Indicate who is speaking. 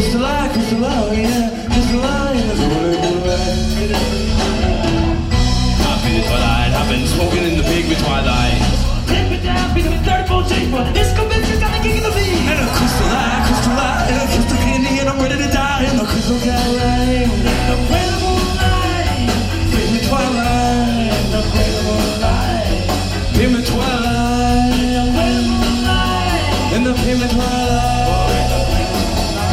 Speaker 1: just a lie, yeah, just a lie, that's what it was. Happy the twilight happens, smoking in the pig with twilight. Take me down, be the third bullshit, but this